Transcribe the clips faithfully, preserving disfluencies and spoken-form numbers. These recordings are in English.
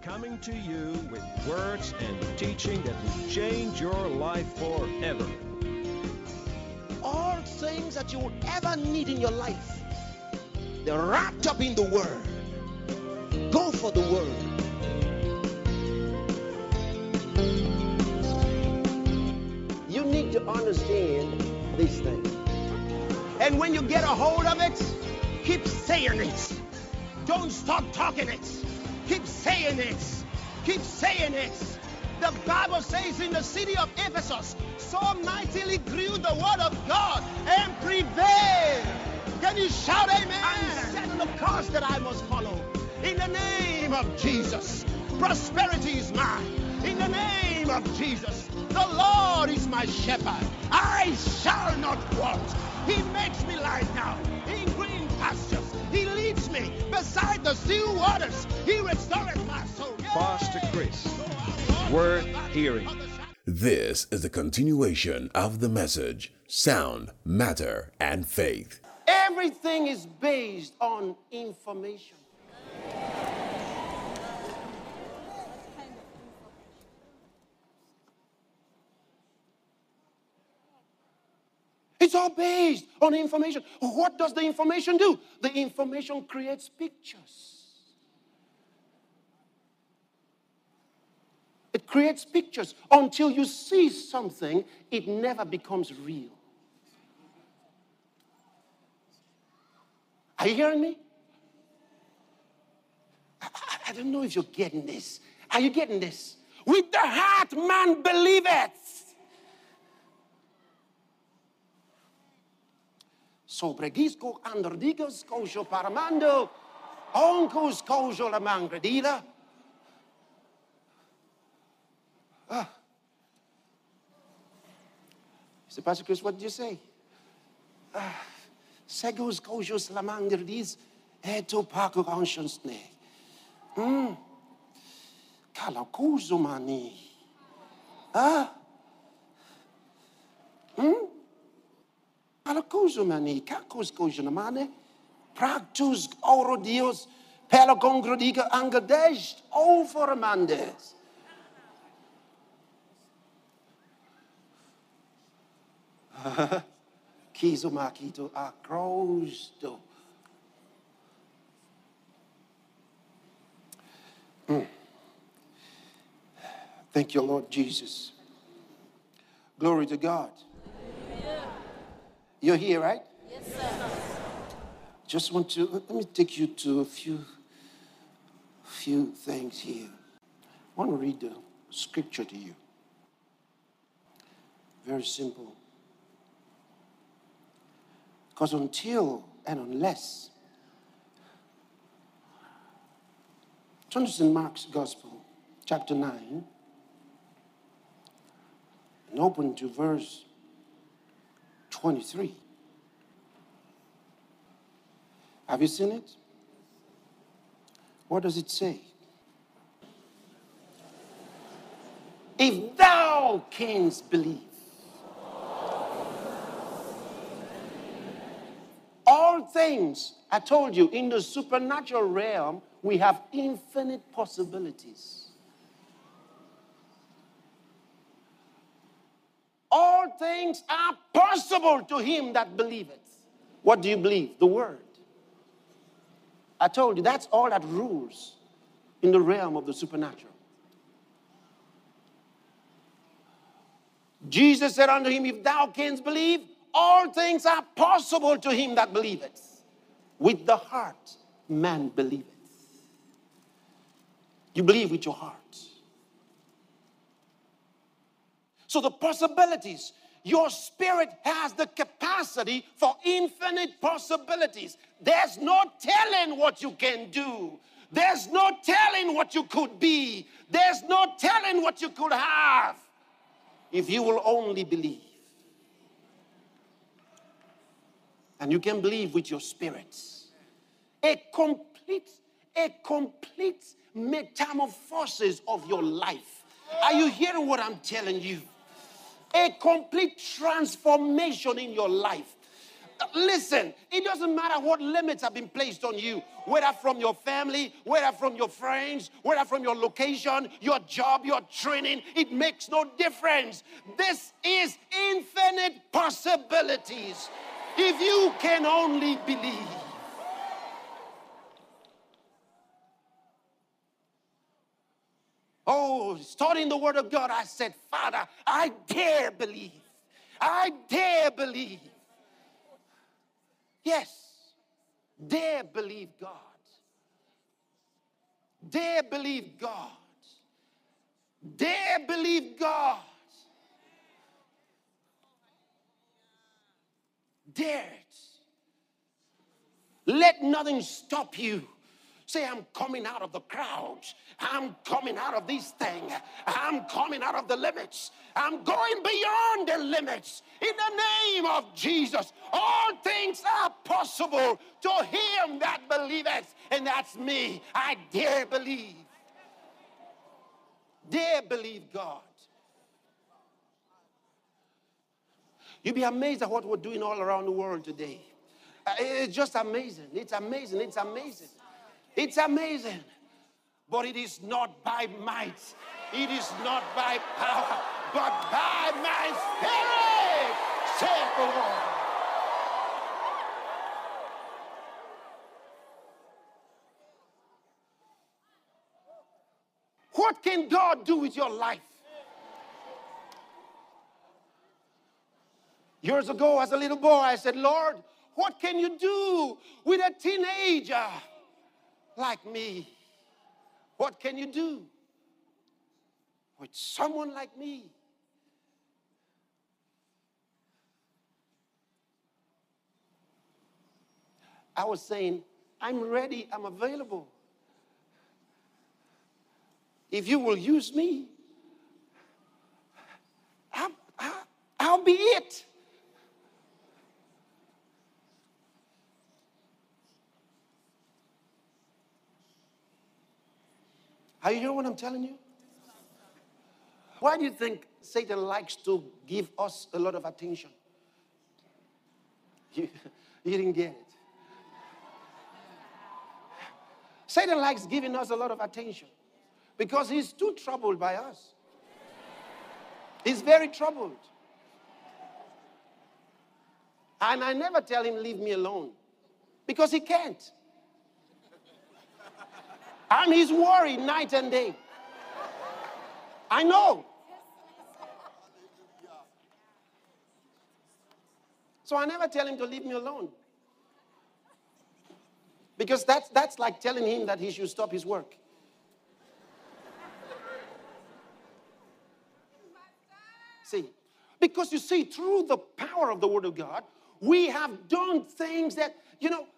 coming to you with words and teaching that will change your life forever. All things that you will ever need in your life, they're wrapped up in the Word. Go for the Word. You need to understand these things. And when you get a hold of it, keep saying it. Don't stop talking it. Keep saying it. Keep saying it. The Bible says in the city of Ephesus, so mightily grew the word of God and prevailed. Can you shout amen? I'm setting the course that I must follow. In the name of Jesus, prosperity is mine. In the name of Jesus, the Lord is my shepherd. I shall not want. He makes me lie down in green pastures. He leads me beside the still waters. He restores my soul. Pastor Chris, worth hearing. This is the continuation of the message, Sound, Matter, and Faith. Everything is based on information. It's all based on information. What does the information do? The information creates pictures. It creates pictures. Until you see something, it never becomes real. Are you hearing me? I, I, I don't know if you're getting this. Are you getting this? With the heart man believeth. Sobregisco andrdigos cojo paramando, oncos cojo la mangredila. Ah. Mister Pastor Chris, what did you say? Ah. Segos cojos la mangredis, eto paco conscience. Hmm. Calacuzo mani. Ah. Hmm. Alacuzumani, cacos cojunamane, practus oro dios, pelagongrodika angadest, overmandes. Kizomakito acrosto. Thank you, Lord Jesus. Glory to God. You're here, right? Yes, sir. Just want to, let me take you to a few, few things here. I want to read the scripture to you. Very simple. Because until and unless, turn to Saint Mark's Gospel, chapter nine, and open to verse twenty-three. Have you seen it? What does it say? If thou canst believe. All things, I told you, in the supernatural realm, we have infinite possibilities. All things are possible to him that believeth. What do you believe? The word. I told you, that's all that rules in the realm of the supernatural. Jesus said unto him, if thou canst believe, all things are possible to him that believeth. With the heart, man believeth. You believe with your heart. So the possibilities, your spirit has the capacity for infinite possibilities. There's no telling what you can do. There's no telling what you could be. There's no telling what you could have if you will only believe. And you can believe with your spirits. A complete, a complete metamorphosis of your life. Are you hearing what I'm telling you? A complete transformation in your life. Listen, it doesn't matter what limits have been placed on you, whether from your family, whether from your friends, whether from your location, your job, your training, it makes no difference. This is infinite possibilities if you can only believe. Oh, studying the Word of God, I said, Father, I dare believe. I dare believe. Yes, dare believe God. Dare believe God. Dare believe God. Dare it. Let nothing stop you. Say, I'm coming out of the crowd. I'm coming out of this thing. I'm coming out of the limits. I'm going beyond the limits. In the name of Jesus, all things are possible to him that believeth. And that's me. I dare believe. Dare believe God. You'll be amazed at what we're doing all around the world today. Uh, It's just amazing. It's amazing. It's amazing. It's amazing. But it is not by might. It is not by power. But by my spirit, saith the Lord. What can God do with your life? Years ago, as a little boy, I said, Lord, what can you do with a teenager like me? What can you do with someone like me? I was saying, I'm ready, I'm available. If you will use me, I'll, I'll, I'll be it. Are you hearing what I'm telling you? Why do you think Satan likes to give us a lot of attention? You, you didn't get it. Satan likes giving us a lot of attention because he's too troubled by us. He's very troubled. And I never tell him, leave me alone, because he can't. And he's worried night and day. I know. So I never tell him to leave me alone. Because that's, that's like telling him that he should stop his work. See, because you see, through the power of the Word of God, we have done things that, you know,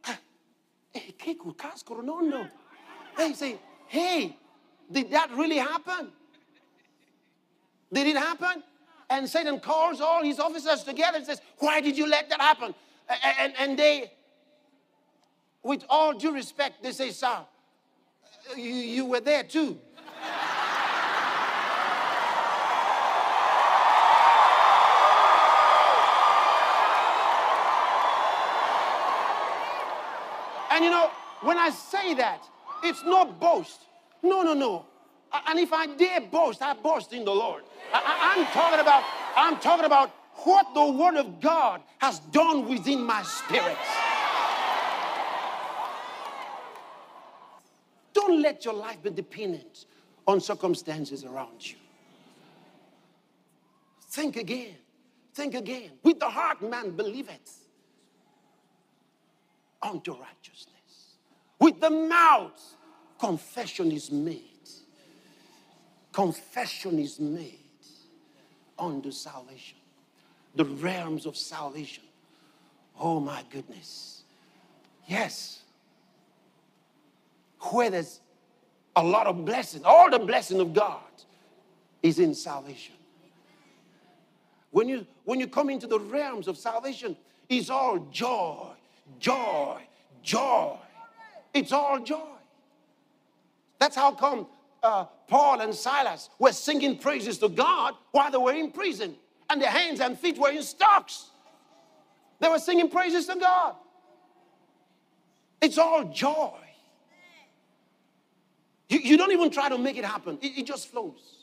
hey, say, hey, did that really happen? Did it happen? And Satan calls all his officers together and says, why did you let that happen? And, and they, with all due respect, they say, sir, you, you were there too. And you know, when I say that, it's not boast. No, no, no. And if I dare boast, I boast in the Lord. I, I'm talking about, I'm talking about what the Word of God has done within my spirit. Don't let your life be dependent on circumstances around you. Think again. Think again. With the heart man believeth unto righteousness. With the mouth, confession is made. Confession is made unto salvation. The realms of salvation. Oh my goodness. Yes. Where there's a lot of blessing, all the blessing of God is in salvation. When you, when you come into the realms of salvation, it's all joy, joy, joy. It's all joy. That's how come uh, Paul and Silas were singing praises to God while they were in prison. And their hands and feet were in stocks. They were singing praises to God. It's all joy. You, you don't even try to make it happen. It, it just flows.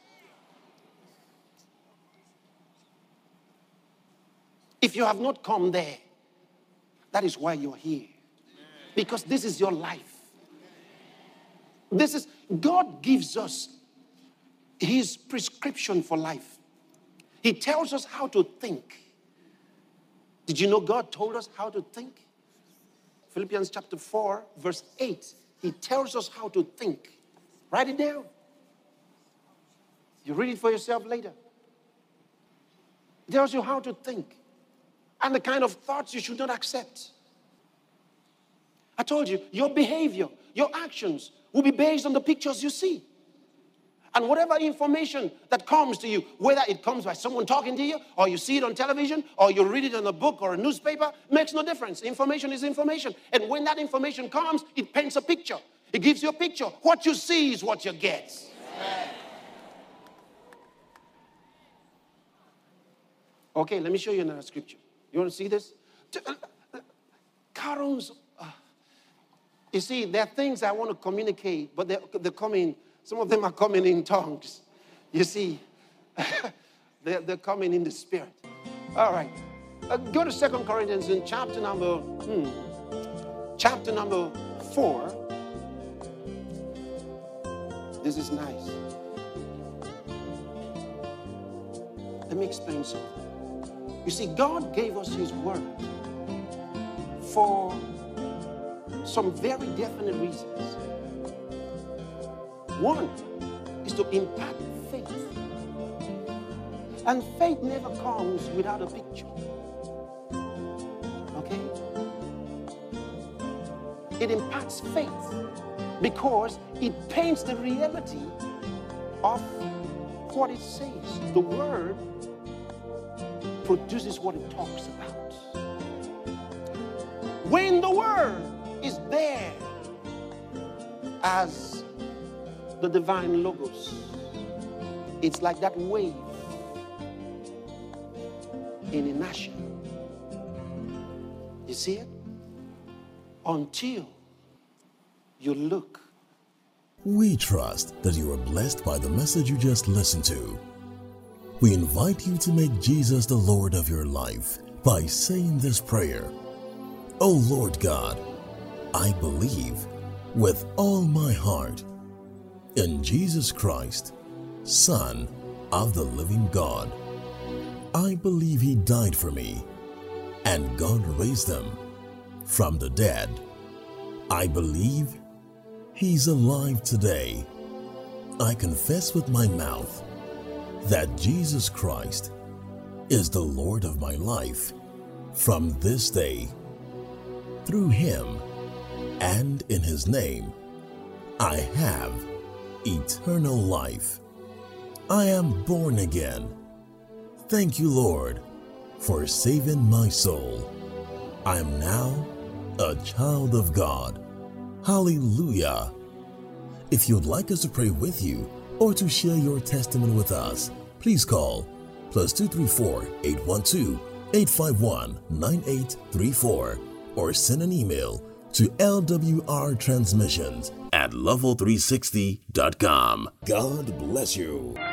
If you have not come there, that is why you're here. Because this is your life. This is, God gives us his prescription for life. He tells us how to think. Did you know God told us how to think? Philippians chapter four, verse eight. He tells us how to think. Write it down. You read it for yourself later. It tells you how to think and the kind of thoughts you should not accept. I told you, your behavior, your actions will be based on the pictures you see. And whatever information that comes to you, whether it comes by someone talking to you, or you see it on television, or you read it in a book or a newspaper, makes no difference. Information is information. And when that information comes, it paints a picture. It gives you a picture. What you see is what you get. Amen. Okay, let me show you another scripture. You want to see this? Carols, uh, you see, there are things I want to communicate, but they're, they're coming. Some of them are coming in tongues. You see, they're, they're coming in the spirit. All right. Uh, go to Second Corinthians in chapter number, hmm, chapter number four. This is nice. Let me explain something. You see, God gave us his word for some very definite reasons. One is to impart faith. And faith never comes without a picture. Okay? It imparts faith because it paints the reality of what it says. The word produces what it talks about. When the word is there as the divine logos, it's like that wave in inertia. You see it? Until you look. We trust that you are blessed by the message you just listened to. We invite you to make Jesus the Lord of your life by saying this prayer. Oh Lord God, I believe with all my heart in Jesus Christ, Son of the living God. I believe he died for me and God raised him from the dead. I believe he's alive today. I confess with my mouth that Jesus Christ is the Lord of my life from this day. Through him and in his name, I have eternal life. I am born again. Thank you, Lord, for saving my soul. I am now a child of God. Hallelujah. If you'd like us to pray with you or to share your testimony with us, please call plus two three four, eight one two, eight five one, nine eight three four or send an email to L W R transmissions at level three sixty dot com. God bless you.